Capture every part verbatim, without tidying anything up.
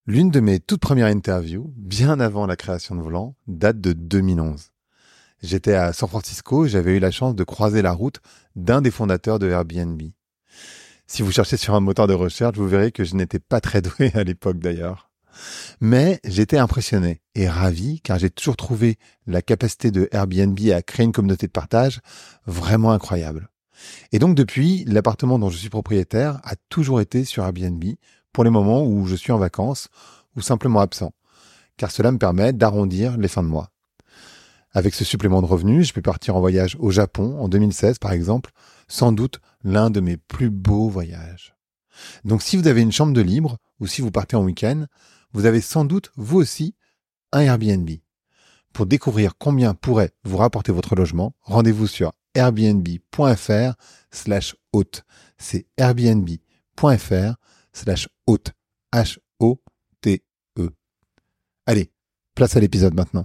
L'une de mes toutes premières interviews, bien avant la création de Volant, date de deux mille onze. J'étais à San Francisco et j'avais eu la chance de croiser la route d'un des fondateurs de Airbnb. Si vous cherchez sur un moteur de recherche, vous verrez que je n'étais pas très doué à l'époque d'ailleurs. Mais j'étais impressionné et ravi car j'ai toujours trouvé la capacité de Airbnb à créer une communauté de partage vraiment incroyable. Et donc depuis, l'appartement dont je suis propriétaire a toujours été sur Airbnb pour les moments où je suis en vacances ou simplement absent, car cela me permet d'arrondir les fins de mois. Avec ce supplément de revenus, je peux partir en voyage au Japon en deux mille seize par exemple, sans doute l'un de mes plus beaux voyages. Donc si vous avez une chambre de libre ou si vous partez en week-end, vous avez sans doute vous aussi un Airbnb. Pour découvrir combien pourrait vous rapporter votre logement, rendez-vous sur airbnb.fr slash hôte. C'est airbnb.fr slash hôte. H O T E. Allez, place à l'épisode maintenant.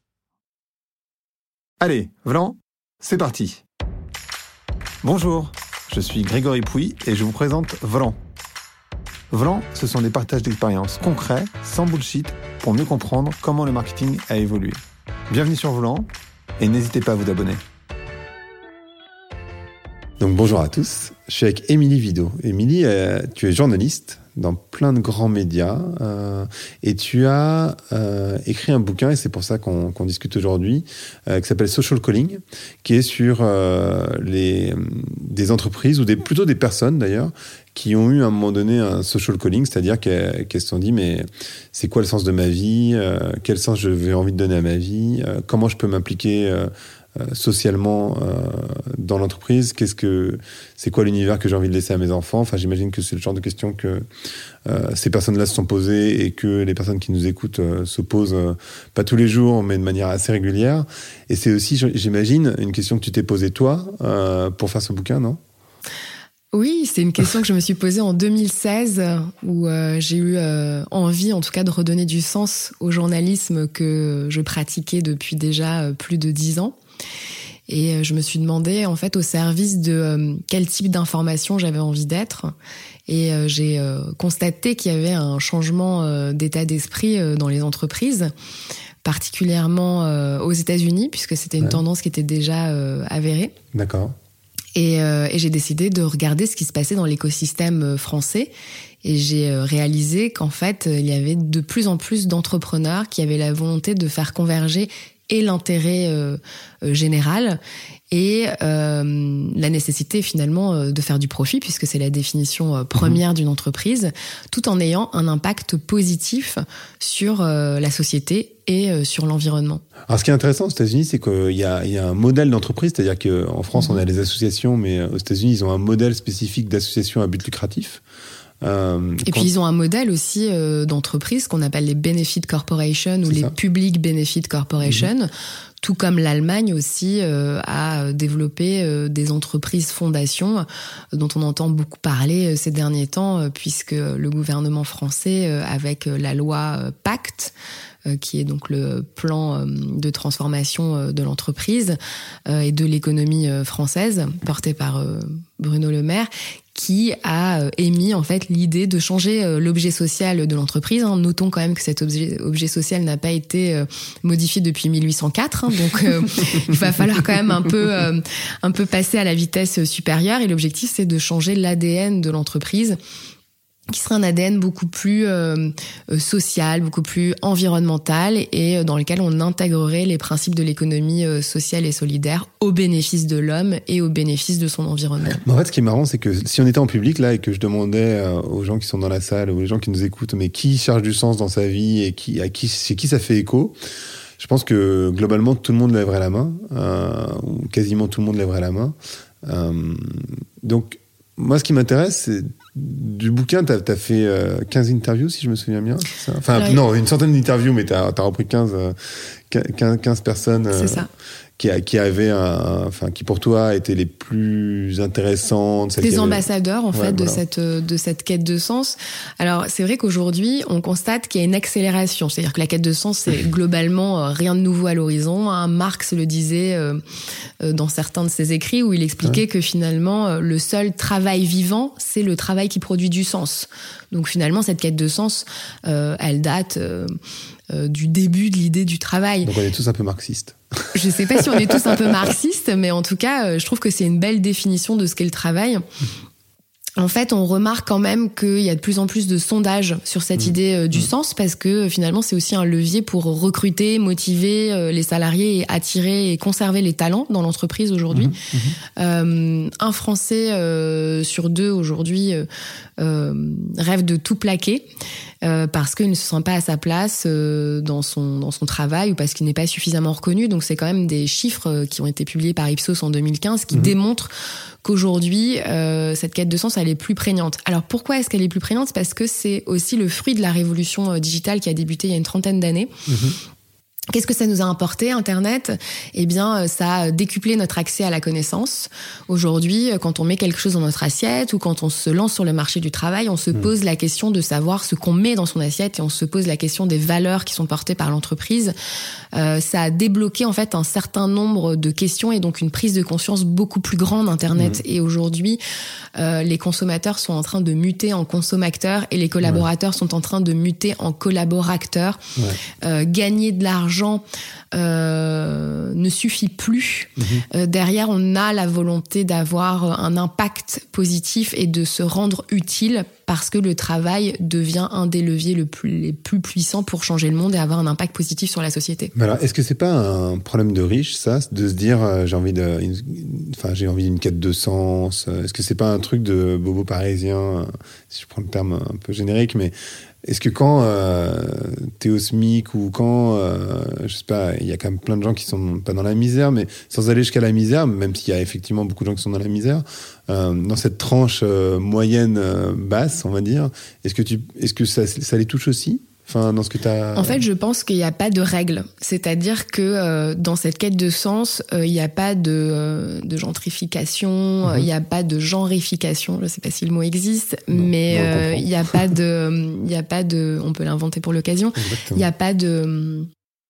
Allez, Volant, c'est parti. Bonjour, je suis Grégory Pouy et je vous présente Volant. Volant, ce sont des partages d'expériences concrets, sans bullshit, pour mieux comprendre comment le marketing a évolué. Bienvenue sur Volant et n'hésitez pas à vous abonner. Donc bonjour à tous, je suis avec Émilie Vidot. Émilie, euh, tu es journaliste dans plein de grands médias euh, et tu as euh, écrit un bouquin, et c'est pour ça qu'on, qu'on discute aujourd'hui, euh, qui s'appelle Social Calling, qui est sur euh, les, des entreprises, ou des, plutôt des personnes d'ailleurs, qui ont eu à un moment donné un social calling, c'est-à-dire qu'elles, qu'elles se sont dit mais c'est quoi le sens de ma vie, euh, quel sens j'ai envie de donner à ma vie, euh, comment je peux m'impliquer euh, Euh, socialement euh, dans l'entreprise, qu'est-ce que c'est quoi l'univers que j'ai envie de laisser à mes enfants. Enfin, j'imagine que c'est le genre de questions que euh, ces personnes-là se sont posées et que les personnes qui nous écoutent euh, se posent euh, pas tous les jours, mais de manière assez régulière. Et c'est aussi, j'imagine, une question que tu t'es posée toi euh, pour faire ce bouquin, non ? Oui, c'est une question que je me suis posée en deux mille seize, où euh, j'ai eu euh, envie, en tout cas, de redonner du sens au journalisme que je pratiquais depuis déjà euh, plus de dix ans. Et euh, je me suis demandé, en fait, au service de euh, quel type d'information j'avais envie d'être. Et euh, j'ai euh, constaté qu'il y avait un changement euh, d'état d'esprit euh, dans les entreprises, particulièrement euh, aux États-Unis, puisque c'était une ouais. tendance qui était déjà euh, avérée. D'accord. Et, euh, et j'ai décidé de regarder ce qui se passait dans l'écosystème français. Et j'ai réalisé qu'en fait, il y avait de plus en plus d'entrepreneurs qui avaient la volonté de faire converger et l'intérêt euh, général et euh, la nécessité finalement de faire du profit, puisque c'est la définition première mmh. d'une entreprise, tout en ayant un impact positif sur euh, la société et euh, sur l'environnement. Alors ce qui est intéressant aux États-Unis, c'est qu'il y a, il y a un modèle d'entreprise, c'est-à-dire qu'en France, mmh. on a les associations, mais aux États-Unis, ils ont un modèle spécifique d'association à but lucratif. Euh, et quand... puis ils ont un modèle aussi euh, d'entreprise qu'on appelle les benefit corporation ou c'est les ça. Public benefit corporation, mmh. tout comme l'Allemagne aussi euh, a développé euh, des entreprises fondations euh, dont on entend beaucoup parler euh, ces derniers temps, euh, puisque le gouvernement français, euh, avec euh, la loi euh, Pacte, euh, qui est donc le plan euh, de transformation euh, de l'entreprise euh, et de l'économie euh, française, porté par euh, Bruno Le Maire, qui a émis en fait l'idée de changer l'objet social de l'entreprise. Notons quand même que cet objet, objet social n'a pas été modifié depuis mille huit cent quatre, donc euh, il va falloir quand même un peu, euh, un peu passer à la vitesse supérieure. Et l'objectif, c'est de changer l'A D N de l'entreprise, qui serait un A D N beaucoup plus euh, social, beaucoup plus environnemental, et dans lequel on intégrerait les principes de l'économie euh, sociale et solidaire au bénéfice de l'homme et au bénéfice de son environnement. Mais en fait, ce qui est marrant, c'est que si on était en public là et que je demandais euh, aux gens qui sont dans la salle ou aux gens qui nous écoutent, mais qui cherche du sens dans sa vie et qui, à qui, chez qui ça fait écho, je pense que globalement tout le monde lèverait la main, euh, ou quasiment tout le monde lèverait la main. Euh, donc moi, ce qui m'intéresse, c'est du bouquin, t'as, t'as fait euh, quinze interviews, si je me souviens bien, c'est ça ? Enfin, Alors, non, une centaine d'interviews, mais t'as, t'as repris quinze, euh, quinze personnes. C'est ça. Qui, qui avaient un, enfin, qui pour toi étaient les plus intéressantes. Des avait... ambassadeurs, en ouais, fait, de voilà. cette, de cette quête de sens. Alors, c'est vrai qu'aujourd'hui, on constate qu'il y a une accélération. C'est-à-dire que la quête de sens, c'est globalement rien de nouveau à l'horizon. Hein. Marx le disait euh, dans certains de ses écrits où il expliquait ouais. que finalement, le seul travail vivant, c'est le travail qui produit du sens. Donc finalement, cette quête de sens, euh, elle date euh, euh, du début de l'idée du travail. Donc on est tous un peu marxistes. Je sais pas si on est tous un peu marxistes, mais en tout cas, euh, je trouve que c'est une belle définition de ce qu'est le travail. En fait, on remarque quand même qu'il y a de plus en plus de sondages sur cette mmh. idée euh, du mmh. sens, parce que euh, finalement, c'est aussi un levier pour recruter, motiver euh, les salariés et attirer et conserver les talents dans l'entreprise aujourd'hui. Mmh. Euh, un Français euh, sur deux aujourd'hui euh, euh, rêve de tout plaquer. Euh, parce qu'il ne se sent pas à sa place euh, dans son dans son travail ou parce qu'il n'est pas suffisamment reconnu. Donc c'est quand même des chiffres euh, qui ont été publiés par Ipsos en deux mille quinze qui mmh. démontrent qu'aujourd'hui euh, cette quête de sens elle est plus prégnante. Alors pourquoi est-ce qu'elle est plus prégnante ? Parce que c'est aussi le fruit de la révolution euh, digitale qui a débuté il y a une trentaine d'années. Mmh. Qu'est-ce que ça nous a apporté, Internet ? Eh bien, ça a décuplé notre accès à la connaissance. Aujourd'hui, quand on met quelque chose dans notre assiette ou quand on se lance sur le marché du travail, on se mmh. pose la question de savoir ce qu'on met dans son assiette et on se pose la question des valeurs qui sont portées par l'entreprise. Euh, ça a débloqué en fait un certain nombre de questions et donc une prise de conscience beaucoup plus grande d'Internet. Mmh. Et aujourd'hui, euh, les consommateurs sont en train de muter en consommateurs et les collaborateurs ouais. sont en train de muter en collaborateurs. Ouais. Euh, gagner de l'argent Euh, ne suffit plus. Mmh. Euh, derrière, on a la volonté d'avoir un impact positif et de se rendre utile parce que le travail devient un des leviers le plus, les plus puissants pour changer le monde et avoir un impact positif sur la société. Mais alors, est-ce que c'est pas un problème de riche, ça, de se dire euh, j'ai envie de, une, enfin j'ai envie d'une quête de sens. Est-ce que c'est pas un truc de bobo parisien, si je prends le terme un peu générique, mais est-ce que quand euh, t'es au SMIC ou quand, euh, je sais pas, il y a quand même plein de gens qui sont pas dans la misère, mais sans aller jusqu'à la misère, même s'il y a effectivement beaucoup de gens qui sont dans la misère, euh, dans cette tranche euh, moyenne euh, basse, on va dire, est-ce que tu, est-ce que ça, ça les touche aussi ? Enfin, dans ce que t'as... En fait, je pense qu'il n'y a pas de règle. C'est-à-dire que euh, dans cette quête de sens, euh, il n'y a pas de, euh, de gentrification, mm-hmm. il n'y a pas de genrification. Je ne sais pas si le mot existe, non, mais euh, il n'y a pas de, il n'y a pas de, on peut l'inventer pour l'occasion. Il n'y a pas de,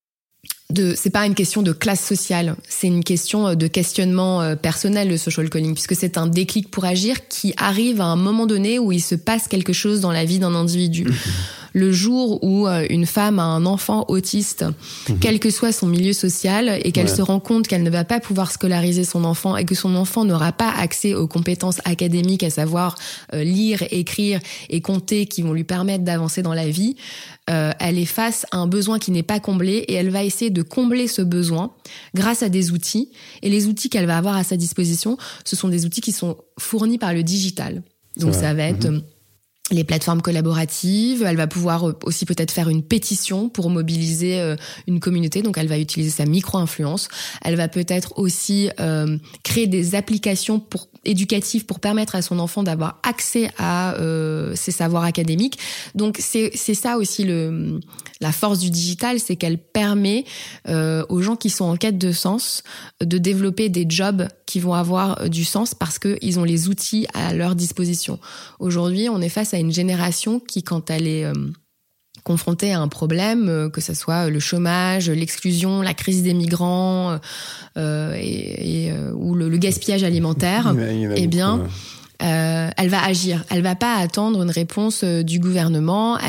de, c'est pas une question de classe sociale. C'est une question de questionnement personnel, le social calling, puisque c'est un déclic pour agir qui arrive à un moment donné où il se passe quelque chose dans la vie d'un individu. Mm-hmm. Le jour où une femme a un enfant autiste, mmh. quel que soit son milieu social, et qu'elle ouais. se rend compte qu'elle ne va pas pouvoir scolariser son enfant et que son enfant n'aura pas accès aux compétences académiques, à savoir euh, lire, écrire et compter qui vont lui permettre d'avancer dans la vie, euh, elle est face à un besoin qui n'est pas comblé et elle va essayer de combler ce besoin grâce à des outils. Et les outils qu'elle va avoir à sa disposition, ce sont des outils qui sont fournis par le digital. Donc ça va être... Mmh. les plateformes collaboratives, elle va pouvoir aussi peut-être faire une pétition pour mobiliser une communauté, donc elle va utiliser sa micro-influence. Elle va peut-être aussi euh, créer des applications pour, éducatives pour permettre à son enfant d'avoir accès à euh, ses savoirs académiques. Donc c'est, c'est ça aussi le, la force du digital, c'est qu'elle permet euh, aux gens qui sont en quête de sens de développer des jobs qui vont avoir du sens parce qu'ils ont les outils à leur disposition. Aujourd'hui, on est face à une génération qui, quand elle est euh, confrontée à un problème, euh, que ce soit le chômage, l'exclusion, la crise des migrants euh, et, et, euh, ou le, le gaspillage alimentaire, eh bien, euh, elle va agir. Elle va pas attendre une réponse euh, du gouvernement.